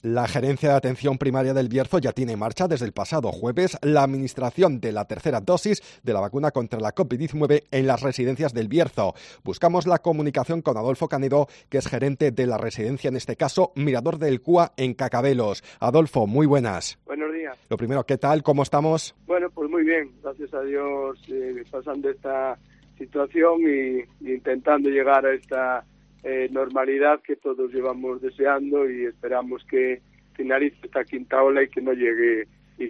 La Gerencia de Atención Primaria del Bierzo ya tiene en marcha desde el pasado jueves la administración de la tercera dosis de la vacuna contra la COVID-19 en las residencias del Bierzo. Buscamos la comunicación con Adolfo Canedo, que es gerente de la residencia, en este caso Mirador del Cúa, en Cacabelos. Adolfo, muy buenas. Buenos días. Lo primero, ¿qué tal? ¿Cómo estamos? Bueno, pues muy bien, gracias a Dios, pasando esta situación y intentando llegar a esta normalidad que todos llevamos deseando, y esperamos que finalice esta quinta ola y que no llegue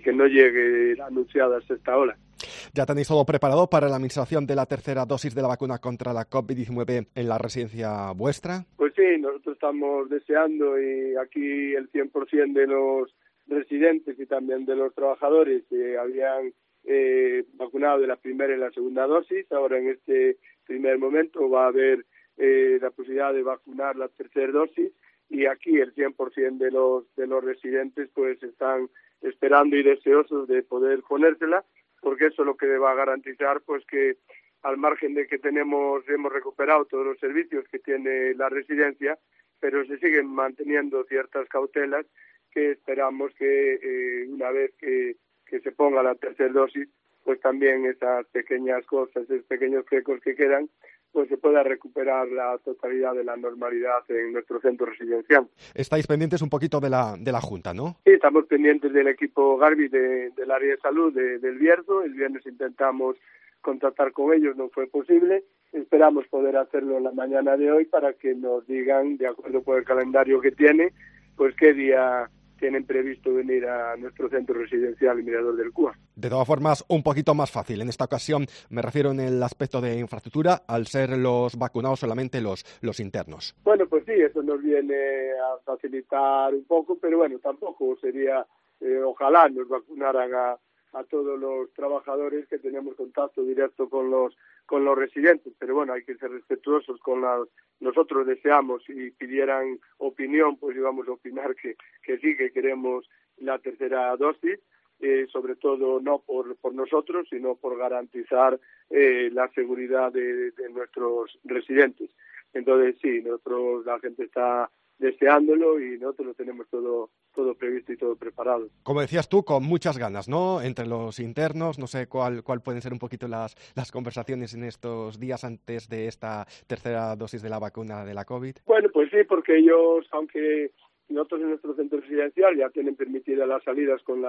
anunciada a esta ola. ¿Ya tenéis todo preparado para la administración de la tercera dosis de la vacuna contra la COVID-19 en la residencia vuestra? Pues sí, nosotros estamos deseando, y aquí el 100% de los residentes y también de los trabajadores habían vacunado de la primera y la segunda dosis. Ahora, en este primer momento, va a haber la posibilidad de vacunar la tercera dosis, y aquí el 100% de los residentes pues están esperando y deseosos de poder ponérsela, porque eso es lo que va a garantizar pues que, al margen de que hemos recuperado todos los servicios que tiene la residencia, pero se siguen manteniendo ciertas cautelas que esperamos que una vez que se ponga la tercera dosis, pues también esas pequeñas cosas, esos pequeños flecos que quedan, pues se pueda recuperar la totalidad de la normalidad en nuestro centro residencial. Estáis pendientes un poquito de la Junta, ¿no? Sí, estamos pendientes del equipo Garbi del área de salud del Bierzo. El viernes intentamos contactar con ellos, no fue posible. Esperamos poder hacerlo en la mañana de hoy para que nos digan, de acuerdo con el calendario que tiene, pues qué día tienen previsto venir a nuestro centro residencial y Mirador del Cúa. De todas formas, un poquito más fácil. En esta ocasión me refiero en el aspecto de infraestructura, al ser los vacunados solamente los internos. Bueno, pues sí, eso nos viene a facilitar un poco, pero bueno, tampoco sería, ojalá nos vacunaran a todos los trabajadores, que tenemos contacto directo con los residentes, pero bueno, hay que ser respetuosos con nosotros deseamos, y pidieran opinión, pues íbamos a opinar que sí, que queremos la tercera dosis, sobre todo no por nosotros, sino por garantizar la seguridad de nuestros residentes. Entonces sí, la gente está deseándolo y nosotros lo tenemos todo previsto y todo preparado. Como decías tú, con muchas ganas, ¿no? Entre los internos, no sé cuál pueden ser un poquito las conversaciones en estos días antes de esta tercera dosis de la vacuna de la COVID. Bueno, pues sí, porque ellos, aunque nosotros en nuestro centro residencial ya tienen permitidas las salidas con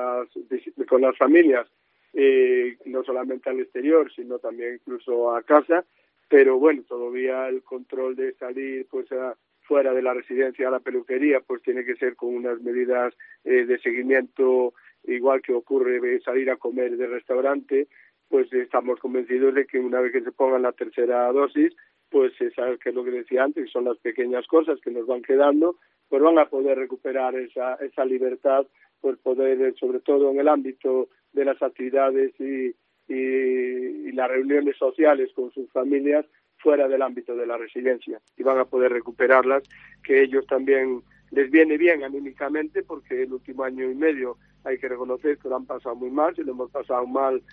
las familias, no solamente al exterior, sino también incluso a casa, pero bueno, todavía el control de salir pues fuera de la residencia a la peluquería pues tiene que ser con unas medidas de seguimiento, igual que ocurre de salir a comer de restaurante. Pues estamos convencidos de que una vez que se pongan la tercera dosis, pues sabes que es lo que decía antes, son las pequeñas cosas que nos van quedando, pues van a poder recuperar esa libertad, pues poder, sobre todo en el ámbito de las actividades y las reuniones sociales con sus familias fuera del ámbito de la residencia, y van a poder recuperarlas, que ellos también les viene bien anímicamente, porque el último año y medio hay que reconocer que lo han pasado muy mal, se lo hemos pasado mal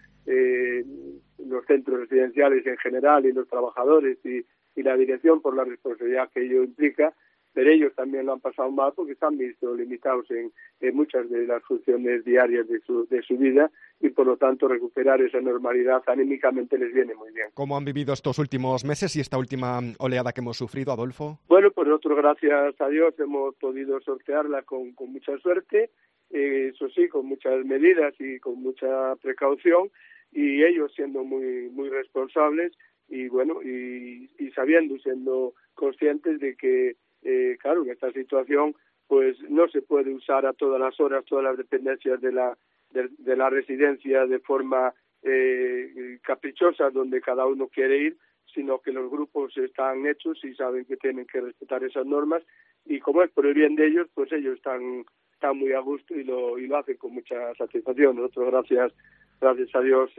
los centros residenciales en general y los trabajadores y la dirección, por la responsabilidad que ello implica, pero ellos también lo han pasado mal porque están visto limitados en muchas de las funciones diarias de su vida, y por lo tanto recuperar esa normalidad anímicamente les viene muy bien. ¿Cómo han vivido estos últimos meses y esta última oleada que hemos sufrido, Adolfo? Bueno, pues nosotros, gracias a Dios, hemos podido sortearla con mucha suerte, eso sí, con muchas medidas y con mucha precaución, y ellos siendo muy muy responsables, y bueno, y sabiendo y siendo conscientes de que claro, en esta situación pues no se puede usar a todas las horas todas las dependencias de la residencia de forma caprichosa, donde cada uno quiere ir, sino que los grupos están hechos y saben que tienen que respetar esas normas, y como es por el bien de ellos, pues ellos están muy a gusto y lo hacen con mucha satisfacción. Nosotros, gracias a Dios,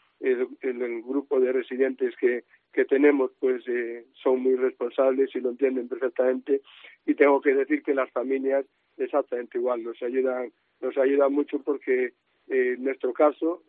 el grupo de residentes que tenemos pues son muy responsables y lo entienden perfectamente, y tengo que decir que las familias exactamente igual nos ayudan mucho, porque en nuestro caso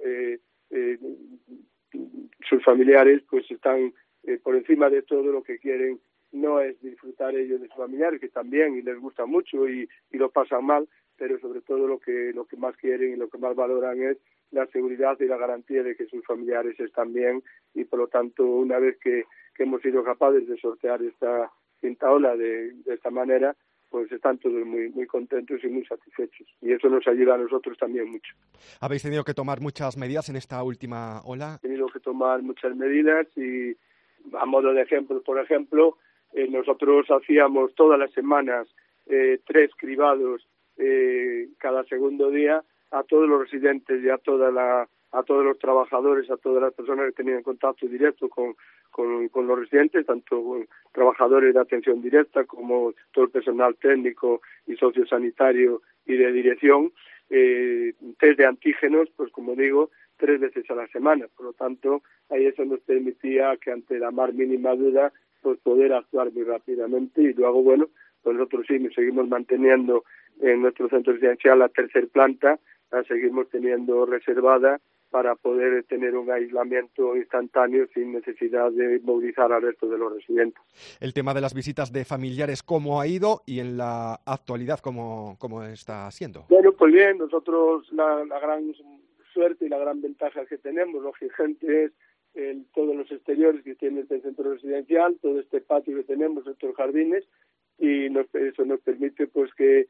sus familiares pues están por encima de todo lo que quieren no es disfrutar ellos de sus familiares, que también y les gusta mucho y lo pasan mal, pero sobre todo lo que más quieren y lo que más valoran es la seguridad y la garantía de que sus familiares están bien, y por lo tanto, una vez que hemos sido capaces de sortear esta quinta ola de esta manera, pues están todos muy contentos y muy satisfechos, y eso nos ayuda a nosotros también mucho. ¿Habéis tenido que tomar muchas medidas en esta última ola? Hemos tenido que tomar muchas medidas y, a modo de ejemplo, por ejemplo, nosotros hacíamos todas las semanas 3 cribados cada segundo día a todos los residentes y a todos los trabajadores, a todas las personas que tenían contacto directo con los residentes, tanto trabajadores de atención directa como todo el personal técnico y sociosanitario y de dirección, test de antígenos, pues como digo, 3 veces a la semana. Por lo tanto, ahí eso nos permitía que ante la más mínima duda, pues poder actuar muy rápidamente. Y luego, bueno, pues nosotros sí nos seguimos manteniendo en nuestro centro residencial la 3er planta, la seguimos teniendo reservada para poder tener un aislamiento instantáneo sin necesidad de movilizar al resto de los residentes. El tema de las visitas de familiares, ¿cómo ha ido? Y en la actualidad, ¿cómo está siendo? Bueno, pues bien, nosotros la gran suerte y la gran ventaja que tenemos, lógicamente, es todos los exteriores que tiene este centro residencial, todo este patio que tenemos, estos jardines, y eso nos permite pues que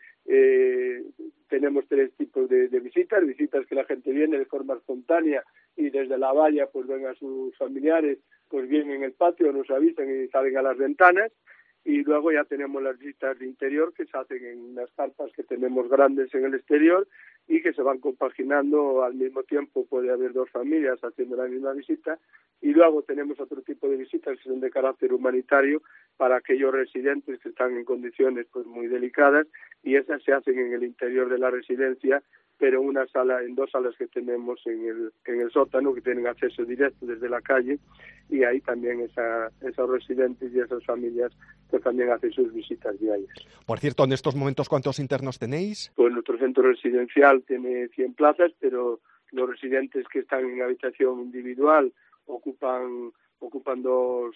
tenemos 3 tipos de visitas que la gente viene de forma espontánea y desde la valla pues ven a sus familiares, pues vienen en el patio, nos avisan y salen a las ventanas, y luego ya tenemos las visitas de interior que se hacen en unas carpas que tenemos grandes en el exterior y que se van compaginando al mismo tiempo. Puede haber 2 familias haciendo la misma visita, y luego tenemos otro tipo de visitas que son de carácter humanitario para aquellos residentes que están en condiciones pues muy delicadas, y esas se hacen en el interior de la residencia, pero en 2 salas que tenemos en el sótano, que tienen acceso directo desde la calle, y ahí también esos residentes y esas familias pues también hacen sus visitas diarias. Por cierto, en estos momentos, ¿cuántos internos tenéis? Pues nuestro centro residencial tiene 100 plazas, pero los residentes que están en habitación individual ocupan 2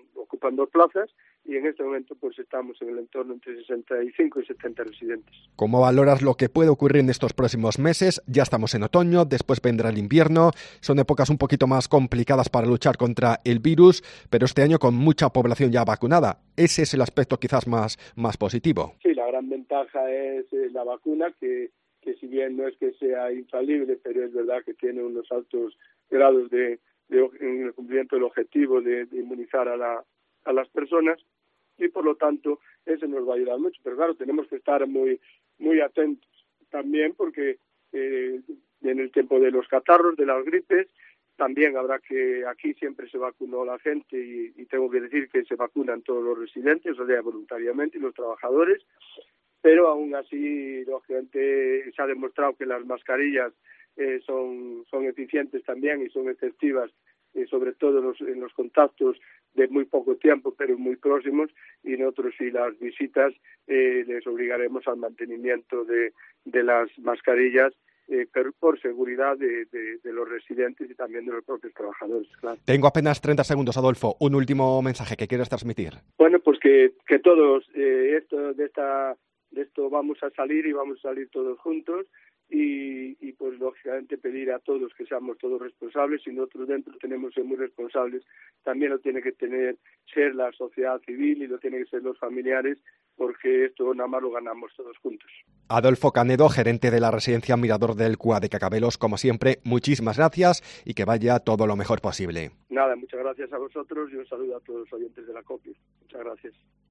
plazas, y en este momento pues estamos en el entorno entre 65 y 70 residentes. ¿Cómo valoras lo que puede ocurrir en estos próximos meses? Ya estamos en otoño, después vendrá el invierno, son épocas un poquito más complicadas para luchar contra el virus, pero este año con mucha población ya vacunada. Ese es el aspecto quizás más positivo. Sí, la gran ventaja es la vacuna, que si bien no es que sea infalible, pero es verdad que tiene unos altos grados en el cumplimiento del objetivo de inmunizar a las personas, y por lo tanto eso nos va a ayudar mucho. Pero claro, tenemos que estar muy muy atentos también, porque en el tiempo de los catarros, de las gripes, también habrá que, aquí siempre se vacunó la gente, y tengo que decir que se vacunan todos los residentes, o sea, voluntariamente, y los trabajadores, pero aún así, lógicamente, se ha demostrado que las mascarillas son eficientes también y son efectivas, sobre todo en los contactos de muy poco tiempo, pero muy próximos, y nosotros, y las visitas les obligaremos al mantenimiento de las mascarillas, pero por seguridad de los residentes y también de los propios trabajadores, claro. Tengo apenas 30 segundos, Adolfo. Un último mensaje que quieres transmitir. Bueno, pues que todos de esto vamos a salir, y vamos a salir todos juntos, y pues lógicamente pedir a todos que seamos todos responsables, y nosotros dentro tenemos que ser muy responsables. También lo tiene que ser la sociedad civil, y lo tienen que ser los familiares, porque esto nada más lo ganamos todos juntos. Adolfo Canedo, gerente de la residencia Mirador del Cua de Cacabelos, como siempre, muchísimas gracias y que vaya todo lo mejor posible. Nada, muchas gracias a vosotros y un saludo a todos los oyentes de la COPI. Muchas gracias.